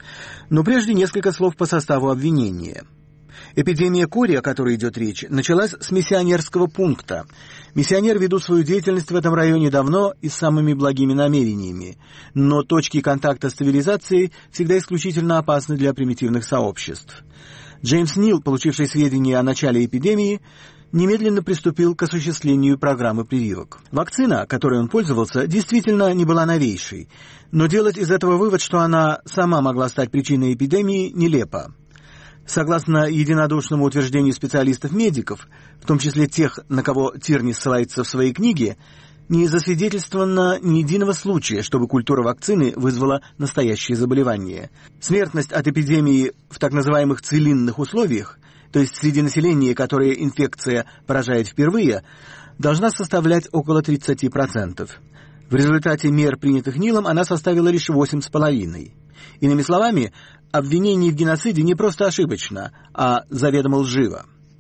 Но прежде несколько слов по составу обвинения. Эпидемия кори, о которой идет речь, началась с миссионерского пункта. Миссионеры ведут свою деятельность в этом районе давно и с самыми благими намерениями, но точки контакта с цивилизацией всегда исключительно опасны для примитивных сообществ. Джеймс Нил, получивший сведения о начале эпидемии, немедленно приступил к осуществлению программы прививок. Вакцина, которой он пользовался, действительно не была новейшей, но делать из этого вывод, что она сама могла стать причиной эпидемии, нелепо. Согласно единодушному утверждению специалистов-медиков, в том числе тех, на кого Тирни ссылается в своей книге, не засвидетельствовано ни единого случая, чтобы культура вакцины вызвала настоящее заболевание. Смертность от эпидемии в так называемых целинных условиях, то есть среди населения, которое инфекция поражает впервые, должна составлять около 30%. В результате мер, принятых Нилом, она составила лишь 8,5%. Иными словами, обвинение в геноциде не просто ошибочно, а заведомо лживо.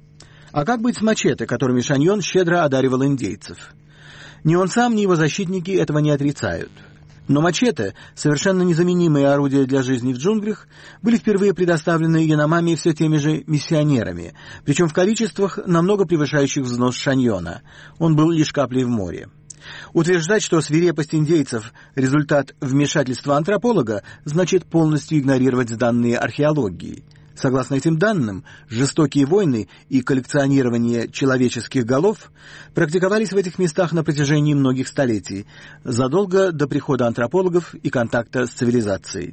А как быть с мачете, которыми Шаньон щедро одаривал индейцев? Ни он сам, ни его защитники этого не отрицают. Но мачете, совершенно незаменимые орудия для жизни в джунглях, были впервые предоставлены Яномами все теми же миссионерами, причем в количествах, намного превышающих взнос Шаньона. Он был лишь каплей в море. Утверждать, что свирепость индейцев – результат вмешательства антрополога, значит полностью игнорировать данные археологии. Согласно этим данным, жестокие войны и коллекционирование человеческих голов практиковались в этих местах на протяжении многих столетий, задолго до прихода антропологов и контакта с цивилизацией.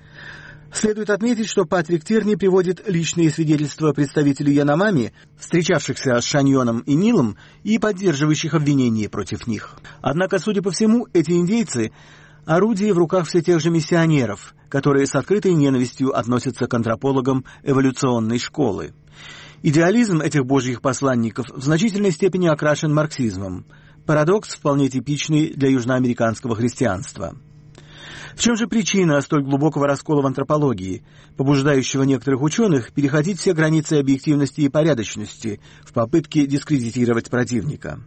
Следует отметить, что Патрик Тирни приводит личные свидетельства представителей Яномами, встречавшихся с Шаньоном и Нилом и поддерживающих обвинения против них. Однако, судя по всему, эти индейцы – орудие в руках все тех же миссионеров, которые с открытой ненавистью относятся к антропологам эволюционной школы. Идеализм этих божьих посланников в значительной степени окрашен марксизмом. Парадокс, вполне типичный для южноамериканского христианства. В чем же причина столь глубокого раскола в антропологии, побуждающего некоторых ученых переходить все границы объективности и порядочности в попытке дискредитировать противника?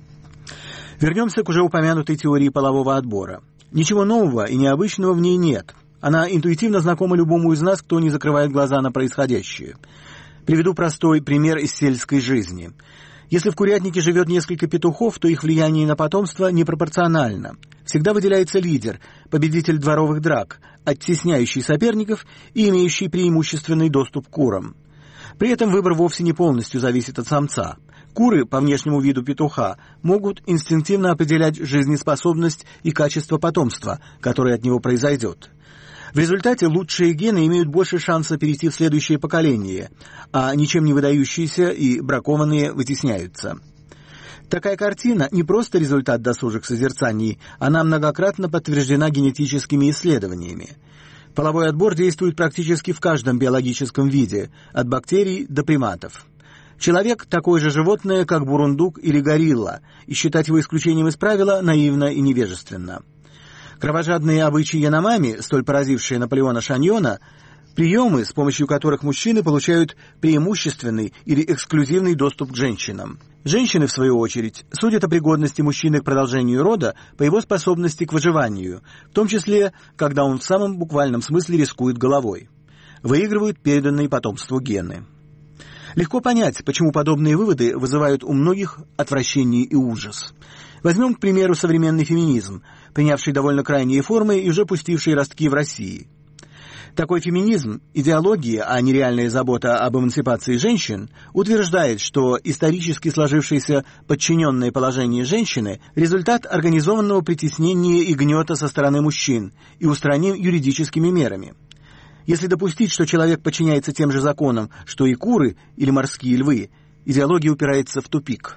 Вернемся к уже упомянутой теории полового отбора. Ничего нового и необычного в ней нет. Она интуитивно знакома любому из нас, кто не закрывает глаза на происходящее. Приведу простой пример из сельской жизни. Если в курятнике живет несколько петухов, то их влияние на потомство непропорционально. Всегда выделяется лидер, победитель дворовых драк, оттесняющий соперников и имеющий преимущественный доступ к курам. При этом выбор вовсе не полностью зависит от самца. Куры, по внешнему виду петуха, могут инстинктивно определять жизнеспособность и качество потомства, которое от него произойдет. В результате лучшие гены имеют больше шанса перейти в следующее поколение, а ничем не выдающиеся и бракованные вытесняются. Такая картина не просто результат досужих созерцаний, она многократно подтверждена генетическими исследованиями. Половой отбор действует практически в каждом биологическом виде, от бактерий до приматов. Человек – такое же животное, как бурундук или горилла, и считать его исключением из правила наивно и невежественно. Кровожадные обычаи Яномами, столь поразившие Наполеона Шаньона, приемы, с помощью которых мужчины получают преимущественный или эксклюзивный доступ к женщинам. Женщины, в свою очередь, судят о пригодности мужчины к продолжению рода по его способности к выживанию, в том числе, когда он в самом буквальном смысле рискует головой. Выигрывают переданные потомству гены. Легко понять, почему подобные выводы вызывают у многих отвращение и ужас. Возьмем, к примеру, современный феминизм, принявший довольно крайние формы и уже пустивший ростки в России. Такой феминизм, идеология, а не реальная забота об эмансипации женщин, утверждает, что исторически сложившееся подчиненное положение женщины – результат организованного притеснения и гнета со стороны мужчин и устраним юридическими мерами. Если допустить, что человек подчиняется тем же законам, что и куры или морские львы, идеология упирается в тупик.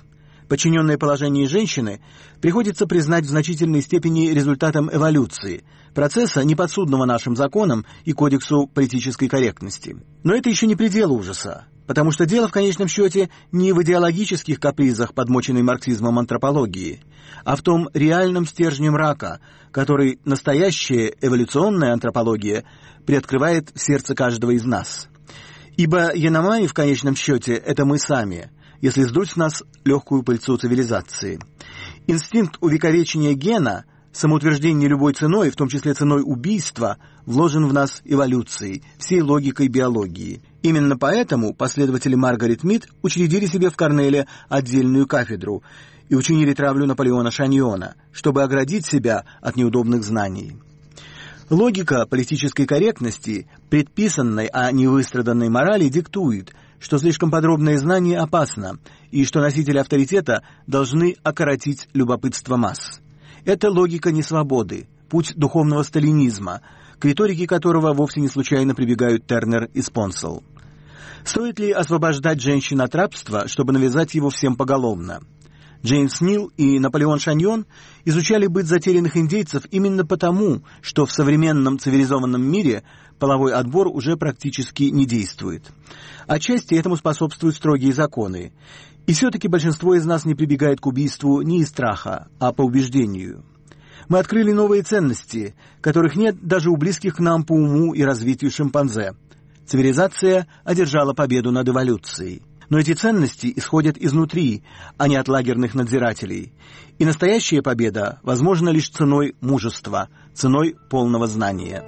Подчиненное положение женщины приходится признать в значительной степени результатом эволюции, процесса, неподсудного нашим законам и кодексу политической корректности. Но это еще не предел ужаса, потому что дело в конечном счете не в идеологических капризах, подмоченной марксизмом антропологии, а в том реальном стержне мрака, который настоящая эволюционная антропология приоткрывает в сердце каждого из нас. Ибо Яномай в конечном счете это мы сами, если сдуть с нас легкую пыльцу цивилизации. Инстинкт увековечения гена, самоутверждение любой ценой, в том числе ценой убийства, вложен в нас эволюцией, всей логикой биологии. Именно поэтому последователи Маргарет Мид учредили себе в Корнеле отдельную кафедру и учинили травлю Наполеона Шаньона, чтобы оградить себя от неудобных знаний. Логика политической корректности, предписанной, а не выстраданной морали, диктует, что слишком подробное знание опасно, и что носители авторитета должны окоротить любопытство масс. Это логика несвободы, путь духовного сталинизма, к риторике которого вовсе не случайно прибегают Тернер и Спонсел. Стоит ли освобождать женщин от рабства, чтобы навязать его всем поголовно? Джеймс Нил и Наполеон Шаньон изучали быт затерянных индейцев именно потому, что в современном цивилизованном мире половой отбор уже практически не действует. Отчасти этому способствуют строгие законы. И все-таки большинство из нас не прибегает к убийству не из страха, а по убеждению. Мы открыли новые ценности, которых нет даже у близких к нам по уму и развитию шимпанзе. Цивилизация одержала победу над эволюцией. Но эти ценности исходят изнутри, а не от лагерных надзирателей. И настоящая победа возможна лишь ценой мужества, ценой полного знания.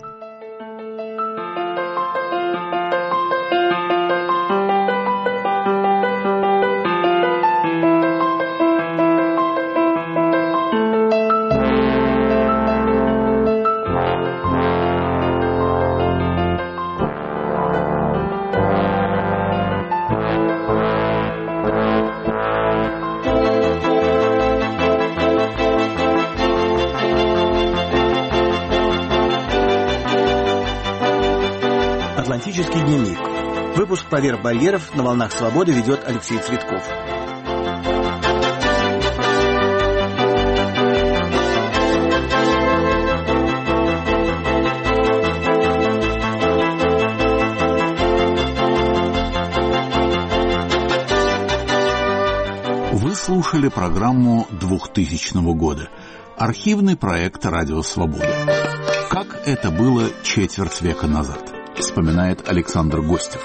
Атлантический дневник. Выпуск «Поверх барьеров» на волнах свободы ведет Алексей Цветков. Вы слушали программу 2000 года. Архивный проект «Радио Свобода». Как это было четверть века назад, вспоминает Александр Гостев.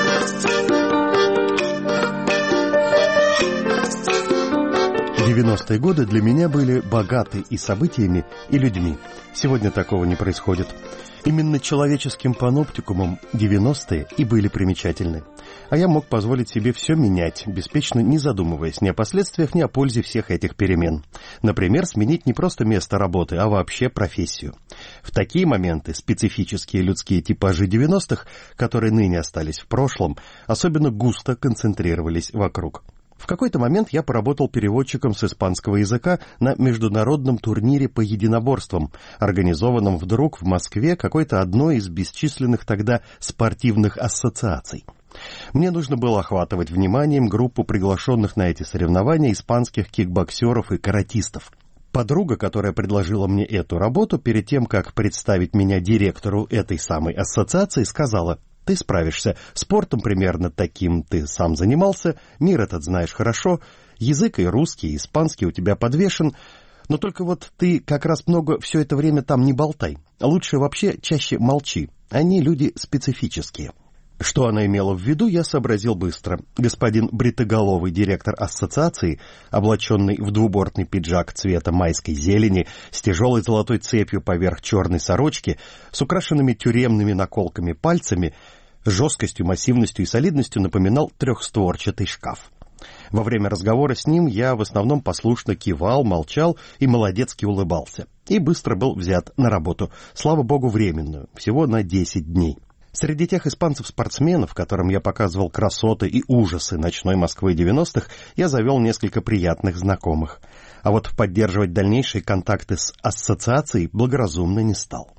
В 90-е годы для меня были богаты и событиями, и людьми. Сегодня такого не происходит. Именно человеческим паноптикумом 90-е и были примечательны. А я мог позволить себе все менять, беспечно не задумываясь ни о последствиях, ни о пользе всех этих перемен. Например, сменить не просто место работы, а вообще профессию. В такие моменты специфические людские типажи 90-х, которые ныне остались в прошлом, особенно густо концентрировались вокруг. В какой-то момент я поработал переводчиком с испанского языка на международном турнире по единоборствам, организованном вдруг в Москве какой-то одной из бесчисленных тогда спортивных ассоциаций. Мне нужно было охватывать вниманием группу приглашенных на эти соревнования испанских кикбоксеров и каратистов. Подруга, которая предложила мне эту работу, перед тем, как представить меня директору этой самой ассоциации, сказала: «Ты справишься, спортом примерно таким ты сам занимался, мир этот знаешь хорошо, язык и русский, и испанский у тебя подвешен, но только вот ты как раз много все это время там не болтай, лучше вообще чаще молчи, они люди специфические». Что она имела в виду, я сообразил быстро. Господин бритоголовый директор ассоциации, облаченный в двубортный пиджак цвета майской зелени, с тяжелой золотой цепью поверх черной сорочки, с украшенными тюремными наколками пальцами, с жесткостью, массивностью и солидностью напоминал трехстворчатый шкаф. Во время разговора с ним я в основном послушно кивал, молчал и молодецки улыбался. И быстро был взят на работу, слава богу, временную, всего на 10 дней. Среди тех испанцев-спортсменов, которым я показывал красоты и ужасы ночной Москвы 90-х, я завел несколько приятных знакомых. А вот поддерживать дальнейшие контакты с ассоциацией благоразумно не стал.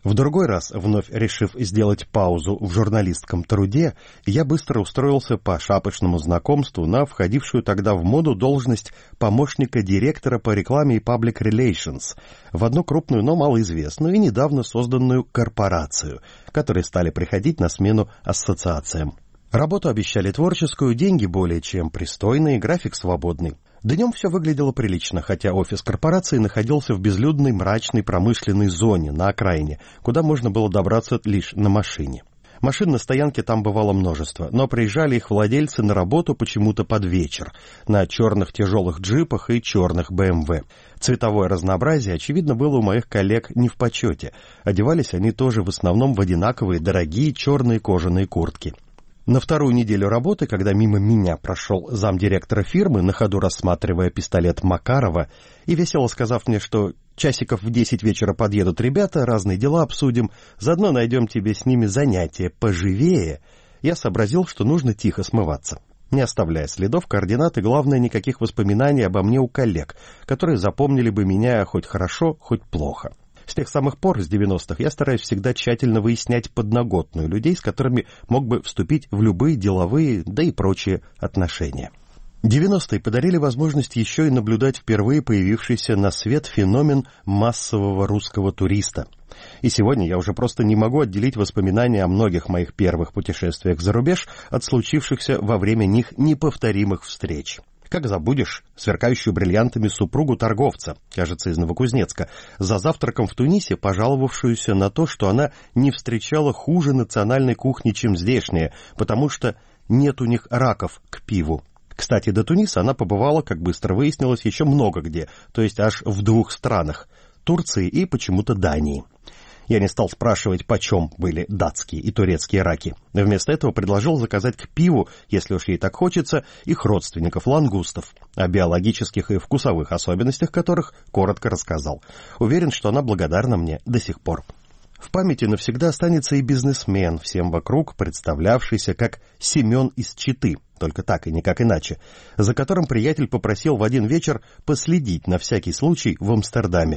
В другой раз, вновь решив сделать паузу в журналистском труде, я быстро устроился по шапочному знакомству на входившую тогда в моду должность помощника директора по рекламе и public relations в одну крупную, но малоизвестную и недавно созданную корпорацию, которые стали приходить на смену ассоциациям. Работу обещали творческую, деньги более чем пристойные, график свободный. Днем все выглядело прилично, хотя офис корпорации находился в безлюдной мрачной промышленной зоне на окраине, куда можно было добраться лишь на машине. Машин на стоянке там бывало множество, но приезжали их владельцы на работу почему-то под вечер, на черных тяжелых джипах и черных БМВ. Цветовое разнообразие, очевидно, было у моих коллег не в почете. Одевались они тоже в основном в одинаковые дорогие черные кожаные куртки. На вторую неделю работы, когда мимо меня прошел замдиректора фирмы, на ходу рассматривая пистолет Макарова, и весело сказав мне, что часиков в 10 вечера подъедут ребята, разные дела обсудим, заодно найдем тебе с ними занятие поживее, я сообразил, что нужно тихо смываться, не оставляя следов, координат и, главное, никаких воспоминаний обо мне у коллег, которые запомнили бы меня хоть хорошо, хоть плохо. С тех самых пор, с 90-х, я стараюсь всегда тщательно выяснять подноготную людей, с которыми мог бы вступить в любые деловые, да и прочие отношения. 90-е подарили возможность еще и наблюдать впервые появившийся на свет феномен массового русского туриста. И сегодня я уже просто не могу отделить воспоминания о многих моих первых путешествиях за рубеж от случившихся во время них неповторимых встреч. Как забудешь сверкающую бриллиантами супругу торговца, кажется, из Новокузнецка, за завтраком в Тунисе пожаловавшуюся на то, что она не встречала хуже национальной кухни, чем здешняя, потому что нет у них раков к пиву. Кстати, до Туниса она побывала, как быстро выяснилось, еще много где, то есть аж в 2 странах – Турции и почему-то Дании. Я не стал спрашивать, почем были датские и турецкие раки. Вместо этого предложил заказать к пиву, если уж ей так хочется, их родственников лангустов, о биологических и вкусовых особенностях которых коротко рассказал. Уверен, что она благодарна мне до сих пор. В памяти навсегда останется и бизнесмен, всем вокруг представлявшийся как Семен из Читы, только так и никак иначе, за которым приятель попросил в один вечер последить на всякий случай в Амстердаме.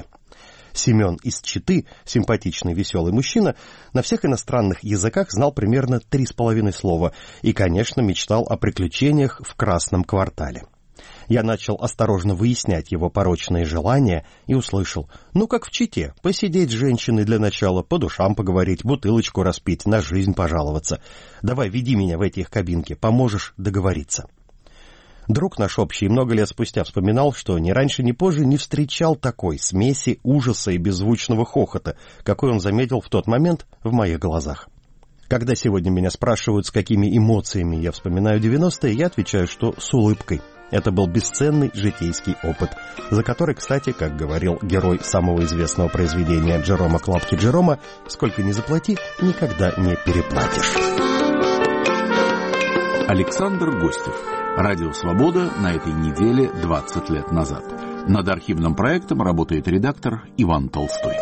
Семен из Читы, симпатичный, веселый мужчина, на всех иностранных языках знал примерно 3,5 слова и, конечно, мечтал о приключениях в Красном квартале. Я начал осторожно выяснять его порочные желания и услышал: ну, как в Чите, посидеть с женщиной для начала, по душам поговорить, бутылочку распить, на жизнь пожаловаться. Давай, веди меня в эти их кабинки, поможешь договориться. Друг наш общий много лет спустя вспоминал, что ни раньше, ни позже не встречал такой смеси ужаса и беззвучного хохота, какой он заметил в тот момент в моих глазах. Когда сегодня меня спрашивают, с какими эмоциями я вспоминаю 90-е, я отвечаю, что с улыбкой. Это был бесценный житейский опыт, за который, кстати, как говорил герой самого известного произведения Джерома Клапки Джерома, сколько ни заплати, никогда не переплатишь. Александр Гостев. Радио «Свобода» на этой неделе 20 лет назад. Над архивным проектом работает редактор Иван Толстой.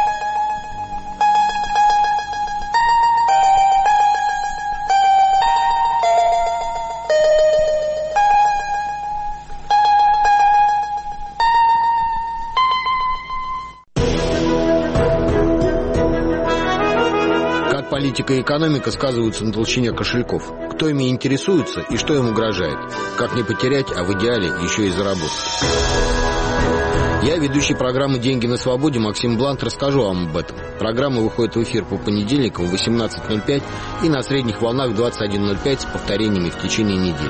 Политика и экономика сказываются на толщине кошельков. Кто ими интересуется и что им угрожает. Как не потерять, а в идеале еще и заработать. Я, ведущий программы «Деньги на свободе» Максим Блант, расскажу вам об этом. Программа выходит в эфир по понедельникам в 18:05 и на средних волнах в 21:05 с повторениями в течение недели.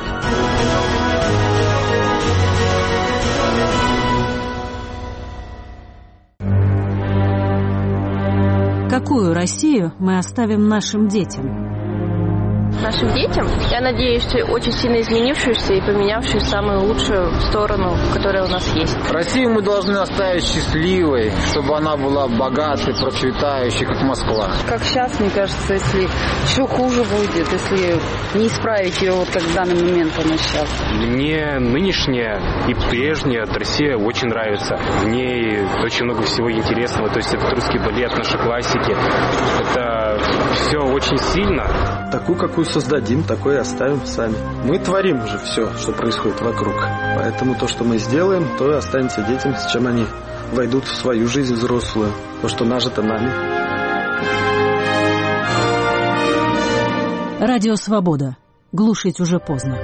Какую Россию мы оставим нашим детям? Нашим детям, я надеюсь, очень сильно изменившуюся и поменявшую самую лучшую сторону, которая у нас есть. Россию мы должны оставить счастливой, чтобы она была богатой, процветающей, как Москва. Как сейчас, мне кажется, если еще хуже будет, если не исправить ее, вот как в данный момент она сейчас. Мне нынешняя и прежняя Россия очень нравится. В ней очень много всего интересного. То есть это русский балет, наши классики. Это все очень сильно. Такую, какую создадим, такое и оставим сами. Мы творим же все, что происходит вокруг. Поэтому то, что мы сделаем, то и останется детям, с чем они войдут в свою жизнь взрослую. То, что нажито нами. Радио «Свобода». Глушить уже поздно.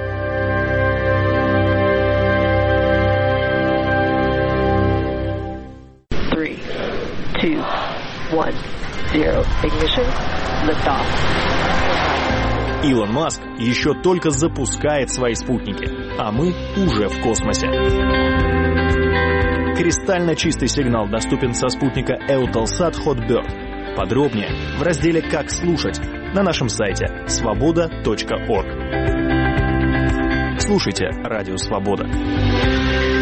Илон Маск еще только запускает свои спутники, а мы уже в космосе. Кристально чистый сигнал доступен со спутника Eutelsat Hotbird. Подробнее в разделе «Как слушать» на нашем сайте svoboda.org. Слушайте «Радио Свобода».